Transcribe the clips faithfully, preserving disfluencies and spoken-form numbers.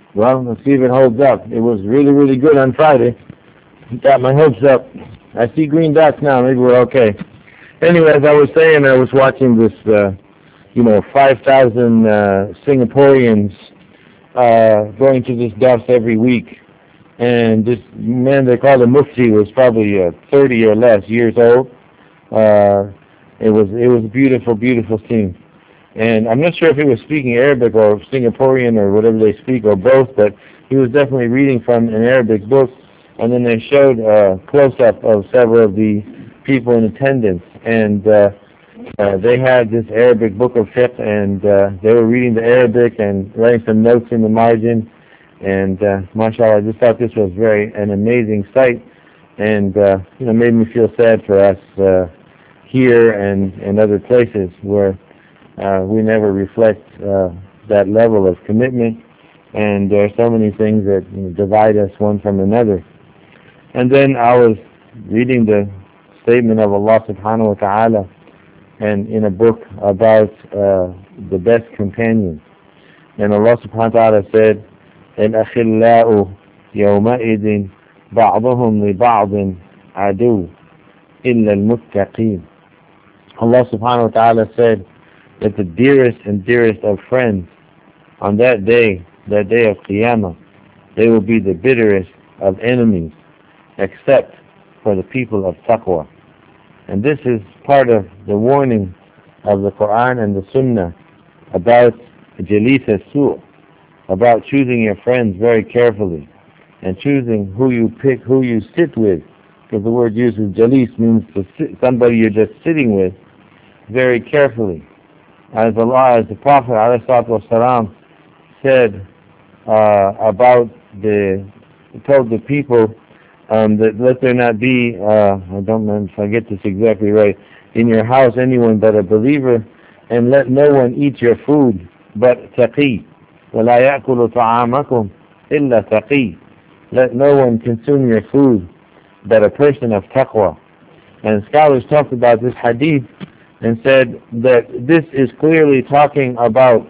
Well, let's see if it holds up. It was really, really good on Friday. Got my hopes up. I see green dots now. Maybe we're okay. Anyway, as I was saying, I was watching this, uh, you know, five thousand uh, Singaporeans uh, going to this daf every week. And this man they call the Mufti was probably uh, thirty or less years old. Uh, it was it was a beautiful, beautiful scene. And I'm not sure if he was speaking Arabic or Singaporean or whatever they speak or both, but he was definitely reading from an Arabic book. And then they showed a close-up of several of the people in attendance. And uh, uh, they had this Arabic book of fiqh, and uh, they were reading the Arabic and writing some notes in the margin. And uh, mashallah, I just thought this was very an amazing sight, and uh, you know, made me feel sad for us uh, here and, and other places where Uh, we never reflect uh, that level of commitment, and there are so many things that you know, divide us one from another. And then I was reading the statement of Allah subhanahu wa ta'ala and in a book about uh, the best companions. And Allah subhanahu wa ta'ala said, الْأَخِلَّاءُ يَوْمَئِذٍ بَعْضُهُمْ لِبَعْضٍ عَدُوٌّ إِلَّا الْمُتَّقِينَ. Allah subhanahu wa ta'ala said that the dearest and dearest of friends on that day, that day of Qiyamah, they will be the bitterest of enemies, except for the people of taqwa. And this is part of the warning of the Quran and the Sunnah about jalis as-su', about choosing your friends very carefully and choosing who you pick, who you sit with, because the word used is jalis means to sit, somebody you're just sitting with, very carefully. As Allah, as the Prophet ﷺ said uh, about the, told the people um, that let there not be, uh, I don't know if I get this exactly right, in your house anyone but a believer, and let no one eat your food but taqi. وَلَا يَأْكُلُ طَعَامَكُمْ إِلَّا taqi. Let no one consume your food but a person of taqwa. And scholars talked about this hadith and said that this is clearly talking about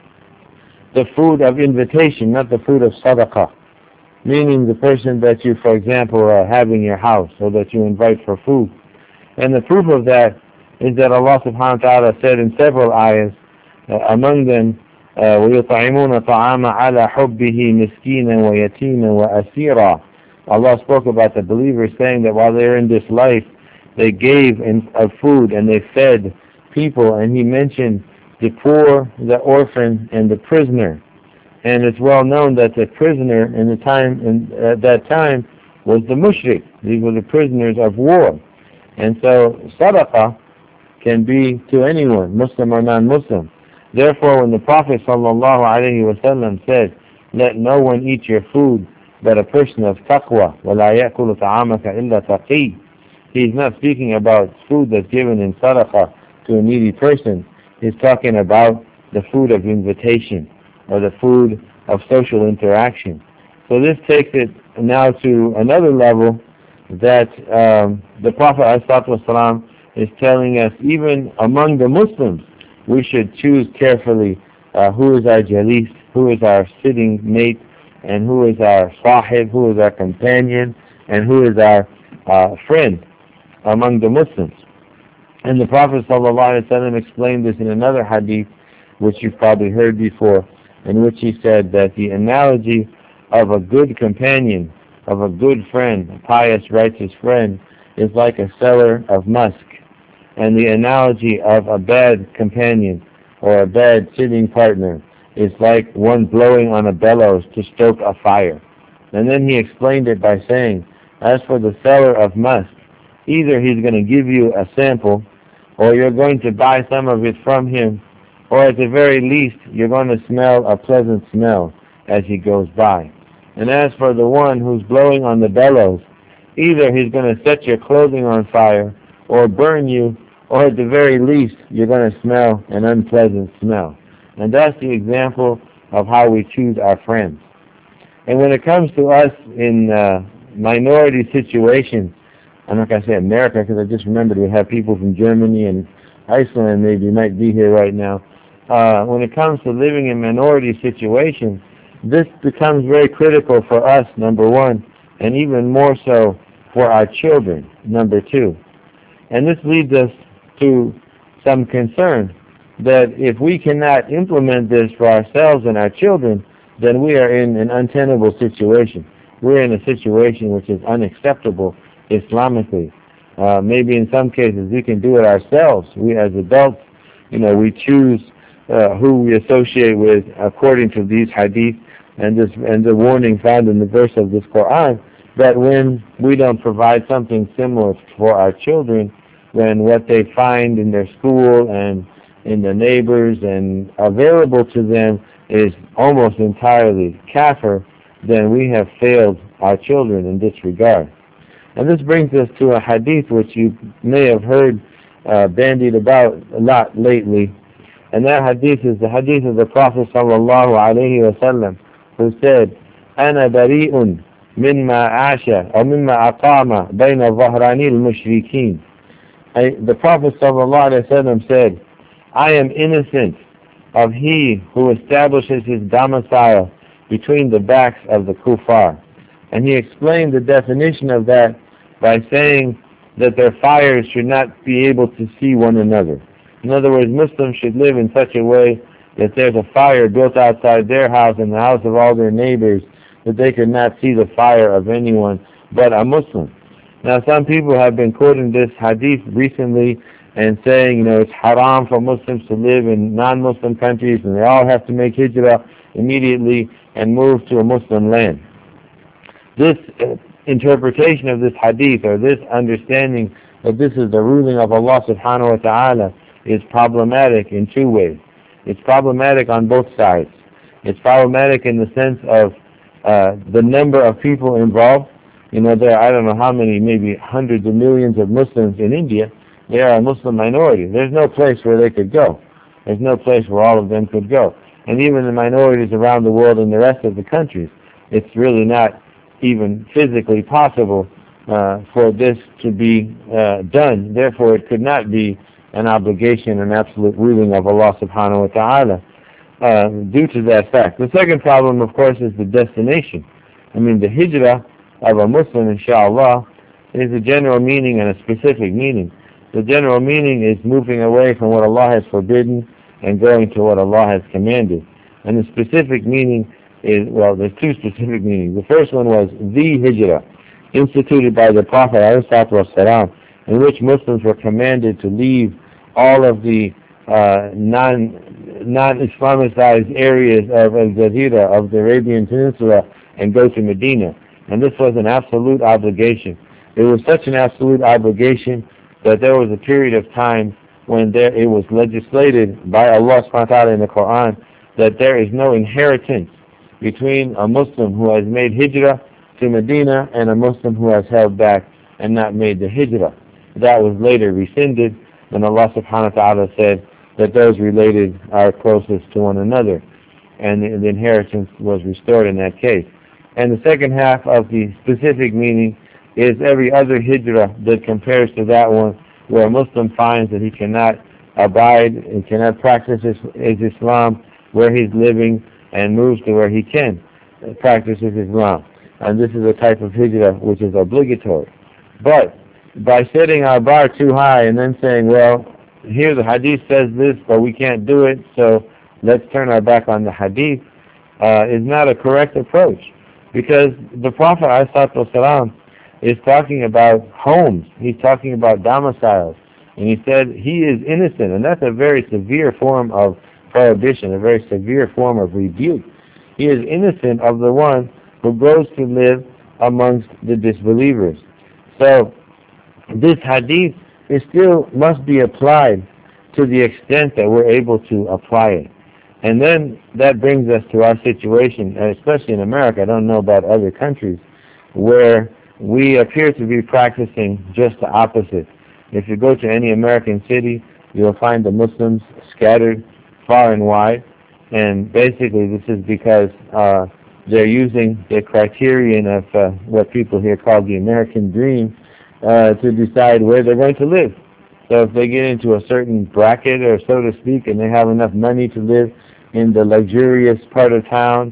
the food of invitation, not the food of sadaqah. Meaning the person that you, for example, are having your house or that you invite for food. And the proof of that is that Allah subhanahu wa ta'ala said in several ayahs, uh, among them, وَيُطْعِمُونَ طَعَامَ عَلَى حُبِّهِ مِسْكِينًا وَيَتِيمًا وَأَسِيرًا. Allah spoke about the believers saying that while they're in this life, they gave in, of food and they fed people, and he mentioned the poor, the orphan, and the prisoner. And it's well known that the prisoner in the time in, at that time was the mushrik. These were the prisoners of war. And so sadaqah can be to anyone, Muslim or non-Muslim. Therefore, when the Prophet sallallahu alaihi wasallam said, "Let no one eat your food but a person of taqwa, وَلَا يَأْكُلُ طَعَامَكَ إِلَّا تَقِيٌّ." He's not speaking about food that's given in sadaqah to a needy person. He's talking about the food of invitation or the food of social interaction. So this takes it now to another level that um, the Prophet ﷺ is telling us, even among the Muslims, we should choose carefully uh, who is our jalis, who is our sitting mate, and who is our sahib, who is our companion, and who is our uh, friend among the Muslims. And the Prophet ﷺ explained this in another hadith, which you've probably heard before, in which he said that the analogy of a good companion, of a good friend, a pious, righteous friend, is like a seller of musk. And the analogy of a bad companion or a bad sitting partner is like one blowing on a bellows to stoke a fire. And then he explained it by saying, as for the seller of musk, either he's going to give you a sample, or you're going to buy some of it from him, or at the very least, you're going to smell a pleasant smell as he goes by. And as for the one who's blowing on the bellows, either he's going to set your clothing on fire, or burn you, or at the very least, you're going to smell an unpleasant smell. And that's the example of how we choose our friends. And when it comes to us in uh, minority situations, I'm not going to say America, because I just remembered we have people from Germany and Iceland maybe might be here right now. Uh, when it comes to living in minority situations, this becomes very critical for us, number one, and even more so for our children, number two. And this leads us to some concern that if we cannot implement this for ourselves and our children, then we are in an untenable situation. We're in a situation which is unacceptable Islamically. Uh, maybe in some cases we can do it ourselves. We as adults, you know, we choose uh, who we associate with according to these hadith and this and the warning found in the verse of this Quran. That when we don't provide something similar for our children, when what they find in their school and in the neighbors and available to them is almost entirely kafir, then we have failed our children in this regard. And this brings us to a hadith which you may have heard uh, bandied about a lot lately. And that hadith is the hadith of the Prophet sallallahu alaihi wasallam, who said, "Ana bari'un mimma asha or mimma aqama bayna dhahrani al-mushrikeen." The Prophet sallallahu alaihi wasallam said, "I am innocent of he who establishes his domicile between the backs of the kuffar." And he explained the definition of that by saying that their fires should not be able to see one another. In other words, Muslims should live in such a way that there's a fire built outside their house and the house of all their neighbors, that they could not see the fire of anyone but a Muslim. Now, some people have been quoting this hadith recently and saying, you know, it's haram for Muslims to live in non-Muslim countries and they all have to make hijrah immediately and move to a Muslim land. This uh, interpretation of this hadith, or this understanding that this is the ruling of Allah subhanahu wa ta'ala, is problematic in two ways. It's problematic on both sides. It's problematic in the sense of uh, the number of people involved. You know, there are, I don't know how many, maybe hundreds of millions of Muslims in India. They are a Muslim minority. There's no place where they could go. There's no place where all of them could go. And even the minorities around the world in the rest of the countries, it's really not even physically possible uh, for this to be uh, done. Therefore, it could not be an obligation, an absolute ruling of Allah subhanahu wa ta'ala uh, due to that fact. The second problem, of course, is the destination. I mean, the hijrah of a Muslim, inshallah, is a general meaning and a specific meaning. The general meaning is moving away from what Allah has forbidden and going to what Allah has commanded. And the specific meaning is, well, there's two specific meanings. The first one was the hijrah, instituted by the Prophet ﷺ, in which Muslims were commanded to leave all of the uh, non, non-Islamicized areas of Al-Jazira, of the Arabian Peninsula, and go to Medina. And this was an absolute obligation. It was such an absolute obligation that there was a period of time when there, it was legislated by Allah subhanahu wa ta'ala in the Quran that there is no inheritance between a Muslim who has made hijrah to Medina and a Muslim who has held back and not made the hijrah. That was later rescinded when Allah subhanahu wa ta'ala said that those related are closest to one another, and the, the inheritance was restored in that case. And the second half of the specific meaning is every other hijrah that compares to that one, where a Muslim finds that he cannot abide and cannot practice his, his Islam where he's living and moves to where he can practice his Islam. And this is a type of hijrah which is obligatory. But by setting our bar too high and then saying, well, here the hadith says this, but we can't do it, so let's turn our back on the hadith, uh, is not a correct approach. Because the Prophet ﷺ is talking about homes. He's talking about domiciles. And he said he is innocent. And that's a very severe form of prohibition, a very severe form of rebuke. He is innocent of the one who goes to live amongst the disbelievers. So this hadith is still must be applied to the extent that we're able to apply it. And then that brings us to our situation, especially in America. I don't know about other countries, where we appear to be practicing just the opposite. If you go to any American city, you'll find the Muslims scattered far and wide. And basically this is because uh, they're using the criterion of uh, what people here call the American dream uh, to decide where they're going to live. So if they get into a certain bracket, or so to speak, and they have enough money to live in the luxurious part of town,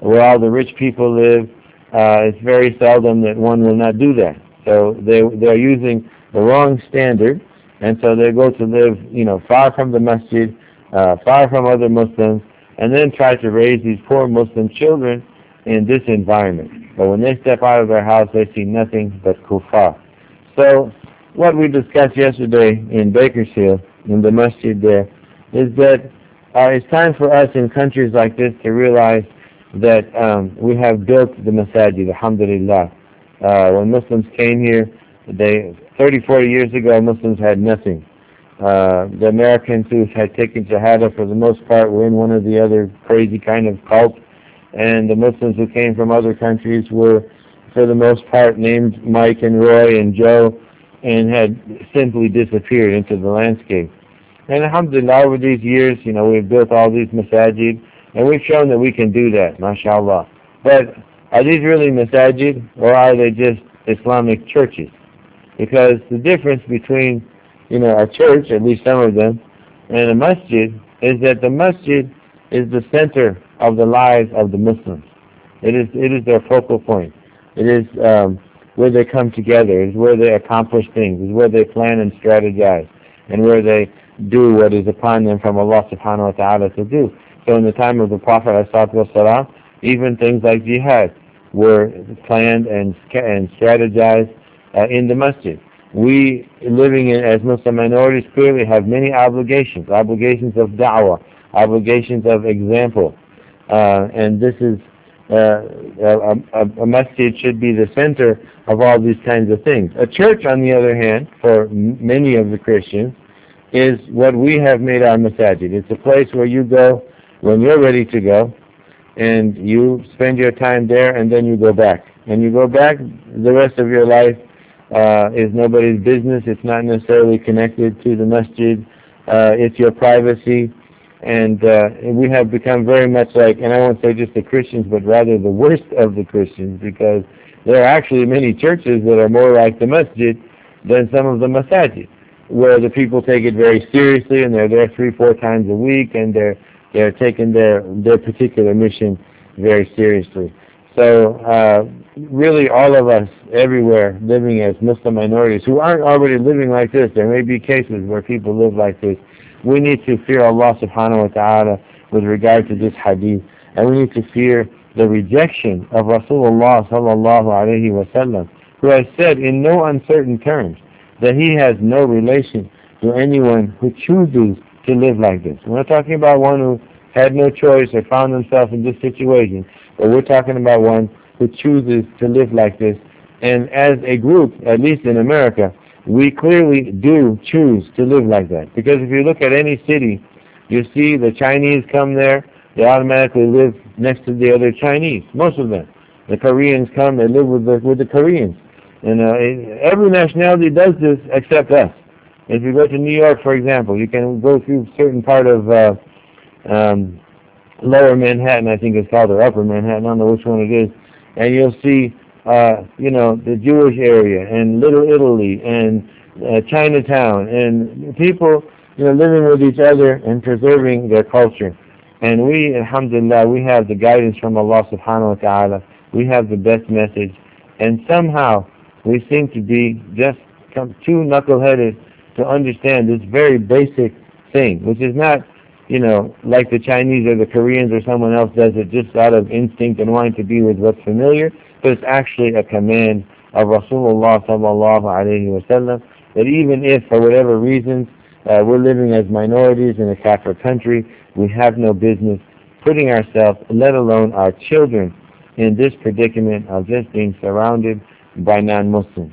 where all the rich people live, uh, it's very seldom that one will not do that. So they they're using the wrong standard, and so they go to live, you know, far from the masjid, uh, far from other Muslims, and then try to raise these poor Muslim children in this environment. But when they step out of their house, they see nothing but kuffar. So what we discussed yesterday in Bakersfield, in the masjid there, is that uh, it's time for us in countries like this to realize that um, we have built the masajid, alhamdulillah. Uh, when Muslims came here, they thirty, forty years ago, Muslims had nothing. Uh, the Americans who had taken Shahada for the most part were in one or the other crazy kind of cult, and the Muslims who came from other countries were, for the most part, named Mike and Roy and Joe, and had simply disappeared into the landscape. And alhamdulillah, over these years, you know, we've built all these masajid, and we've shown that we can do that, mashallah. But are these really masajid, or are they just Islamic churches? Because the difference between, you know, a church, at least some of them, and a masjid, is that the masjid is the center of the lives of the Muslims. It is it is their focal point. It is um, where they come together. It is where they accomplish things. It is where they plan and strategize, and where they do what is upon them from Allah subhanahu wa ta'ala to do. So in the time of the Prophet ﷺ, even things like jihad were planned and, and strategized uh, in the masjid. We, living in, as Muslim minorities, clearly have many obligations, obligations of da'wah, obligations of example. Uh, and this is, uh, a, a, a masjid should be the center of all these kinds of things. A church, on the other hand, for m many of the Christians, is what we have made our masajid. It's a place where you go when you're ready to go, and you spend your time there, and then you go back. And you go back, the rest of your life uh, is nobody's business. It's not necessarily connected to the masjid. Uh, it's your privacy. And uh, we have become very much like, and I won't say just the Christians, but rather the worst of the Christians, because there are actually many churches that are more like the masjid than some of the masajid, where the people take it very seriously, and they're there three, four times a week, and they're they're taking their their particular mission very seriously. So uh, really, all of us everywhere living as Muslim minorities who aren't already living like this, there may be cases where people live like this. We need to fear Allah subhanahu wa ta'ala with regard to this hadith, and we need to fear the rejection of Rasulullah sallallahu alayhi wa sallam, who has said in no uncertain terms that he has no relation to anyone who chooses to live like this. We're not talking about one who had no choice or found himself in this situation, but we're talking about one who chooses to live like this. And as a group, at least in America, we clearly do choose to live like that. Because if you look at any city, you see the Chinese come there, they automatically live next to the other Chinese, most of them. The Koreans come, they live with the, with the Koreans. And uh, every nationality does this except us. If you go to New York, for example, you can go through a certain part of uh, um, Lower Manhattan, I think it's called, or Upper Manhattan, I don't know which one it is, and you'll see, uh, you know, the Jewish area, and Little Italy, and uh, Chinatown, and people, you know, living with each other and preserving their culture. And we, alhamdulillah, we have the guidance from Allah subhanahu wa ta'ala. We have the best message, and somehow we seem to be just too knuckle-headed to understand this very basic thing, which is not, you know, like the Chinese or the Koreans or someone else does it just out of instinct and wanting to be with what's familiar, but it's actually a command of Rasulullah sallallahu alayhi wa sallam, that even if, for whatever reasons, uh, we're living as minorities in a Kafir country, we have no business putting ourselves, let alone our children, in this predicament of just being surrounded by non-Muslims.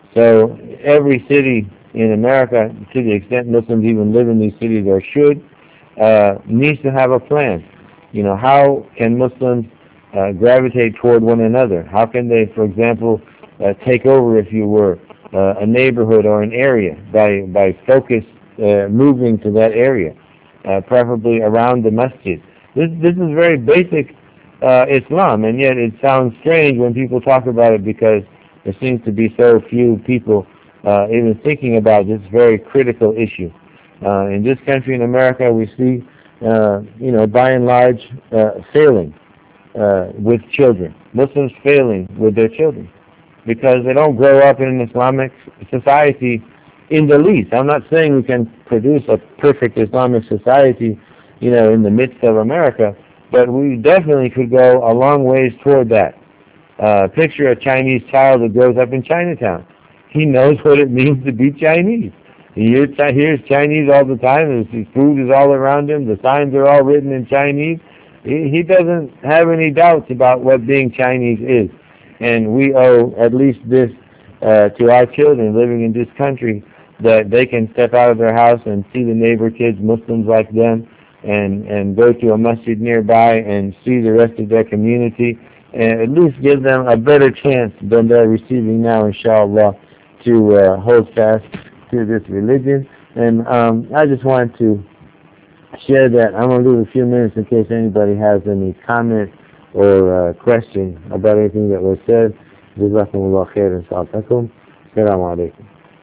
So every city in America, to the extent Muslims even live in these cities or should, uh, needs to have a plan. You know, how can Muslims uh, gravitate toward one another? How can they, for example, uh, take over, if you were, uh, a neighborhood or an area by, by focus uh, moving to that area, uh, preferably around the masjid. This, this is very basic uh, Islam, and yet it sounds strange when people talk about it because there seems to be so few people uh, even thinking about this very critical issue. Uh, in this country, in America, we see, uh, you know, by and large, uh, failing uh, with children. Muslims failing with their children because they don't grow up in an Islamic society in the least. I'm not saying we can produce a perfect Islamic society, you know, in the midst of America, but we definitely could go a long ways toward that. Uh, picture a Chinese child that grows up in Chinatown. He knows what it means to be Chinese. He hears, hears Chinese all the time. His food is all around him. The signs are all written in Chinese. He, he doesn't have any doubts about what being Chinese is. And we owe at least this uh, to our children living in this country, that they can step out of their house and see the neighbor kids, Muslims like them, and, and go to a masjid nearby and see the rest of their community, and at least give them a better chance than they're receiving now, inshallah, to uh, hold fast to this religion. And um, I just wanted to share that. I'm going to leave a few minutes in case anybody has any comment or uh, question about anything that was said. Jazakumullah khairan. Assalamu alaikum.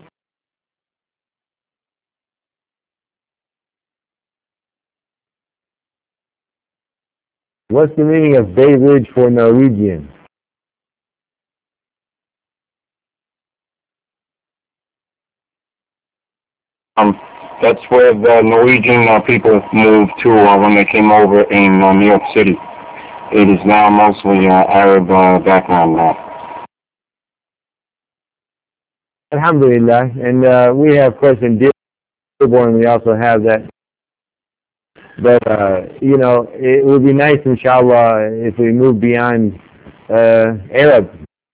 What's the meaning of Bay Ridge for Norwegian? Um, that's where the Norwegian uh, people moved to uh, when they came over in uh, New York City. It is now mostly uh, Arab uh, background now. Alhamdulillah. And uh, we have, of course, in Dearborn, we also have that. But, uh, you know, it would be nice, inshallah, if we move beyond uh, Arab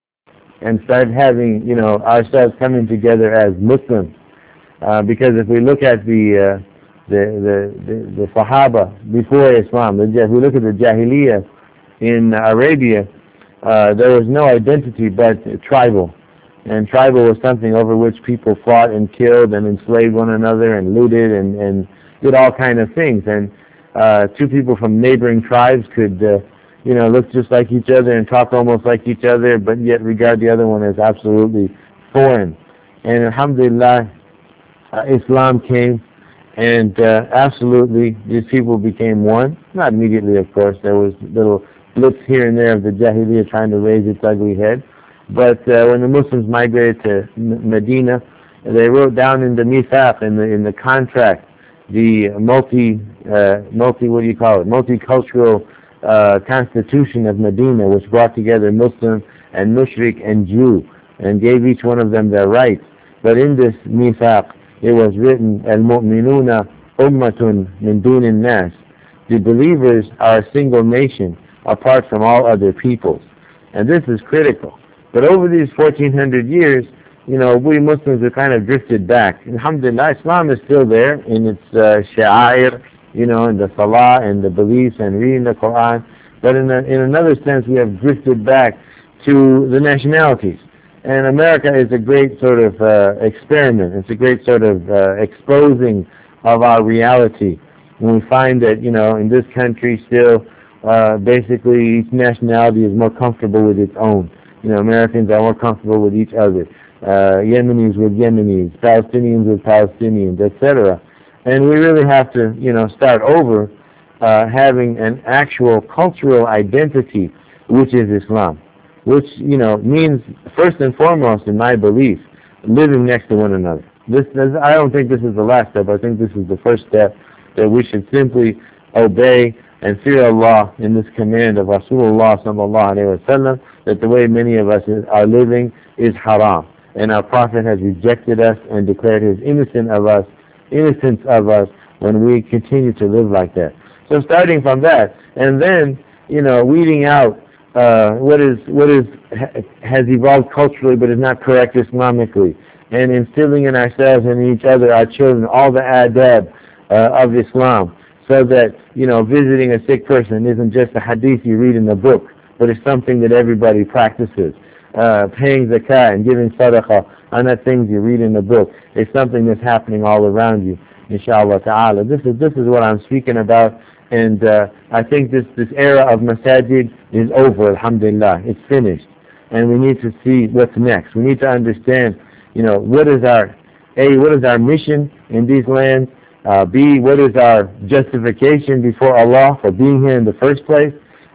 and start having, you know, ourselves coming together as Muslims. Uh, because if we look at the, uh, the, the, the, the Sahaba before Islam, the, if we look at the Jahiliyyah in Arabia, uh, there was no identity but tribal. And tribal was something over which people fought and killed and enslaved one another and looted and, and did all kind of things. And uh, two people from neighboring tribes could, uh, you know, look just like each other and talk almost like each other, but yet regard the other one as absolutely foreign. And alhamdulillah, uh, Islam came, and uh, absolutely these people became one. Not immediately, of course. There was little blips here and there of the Jahiliyyah trying to raise its ugly head. But uh, when the Muslims migrated to Medina, they wrote down in the mithaq, in the in the contract, the multi uh, multi what do you call it? Multicultural uh, constitution of Medina, which brought together Muslim and Mushrik and Jew, and gave each one of them their rights. But in this mithaq, it was written, "Al-mu'minuna ummatun min dunin nas." The believers are a single nation apart from all other peoples, and this is critical. But over these fourteen hundred years, you know, we Muslims have kind of drifted back. Alhamdulillah, Islam is still there in its uh, sha'air, you know, in the salah and the beliefs and reading the Quran. But in, a, in another sense, we have drifted back to the nationalities. And America is a great sort of uh, experiment. It's a great sort of uh, exposing of our reality. When we find that, you know, in this country still, uh, basically each nationality is more comfortable with its own. You know, Americans are more comfortable with each other. Uh, Yemenis with Yemenis, Palestinians with Palestinians, et cetera. And we really have to, you know, start over uh, having an actual cultural identity, which is Islam, which, you know, means first and foremost, in my belief, living next to one another. This, this, I don't think this is the last step. I think this is the first step, that we should simply obey and fear Allah in this command of Rasulullah sallallahu alaihi wasallam, that the way many of us is, are living is haram, and our Prophet has rejected us and declared his innocent of us, innocence of us when we continue to live like that. So starting from that, and then, you know, weeding out uh, what is what is has evolved culturally but is not correct Islamically, and instilling in ourselves and in each other, our children, all the adab uh, of Islam, so that, you know, visiting a sick person isn't just a hadith you read in the book, but it's something that everybody practices. Uh, paying zakah and giving sadaqah are not things you read in the book. It's something that's happening all around you, inshallah ta'ala. This is this is what I'm speaking about, and uh, I think this, this era of masajid is over, alhamdulillah. It's finished, and we need to see what's next. We need to understand, you know, what is our, A, what is our mission in these lands, uh, B, what is our justification before Allah for being here in the first place,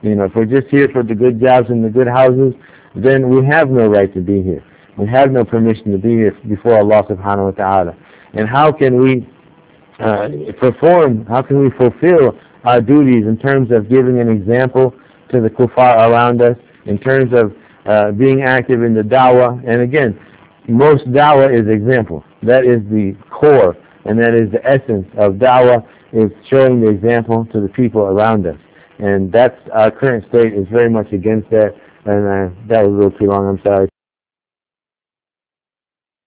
You know, if we're just here for the good jobs and the good houses, then we have no right to be here. We have no permission to be here before Allah subhanahu wa ta'ala. And how can we uh, perform, how can we fulfill our duties in terms of giving an example to the kuffar around us, in terms of uh, being active in the da'wah? And again, most da'wah is example. That is the core, and that is the essence of da'wah, is showing the example to the people around us. And that's our current state is very much against that. And uh, that was a little too long, I'm sorry.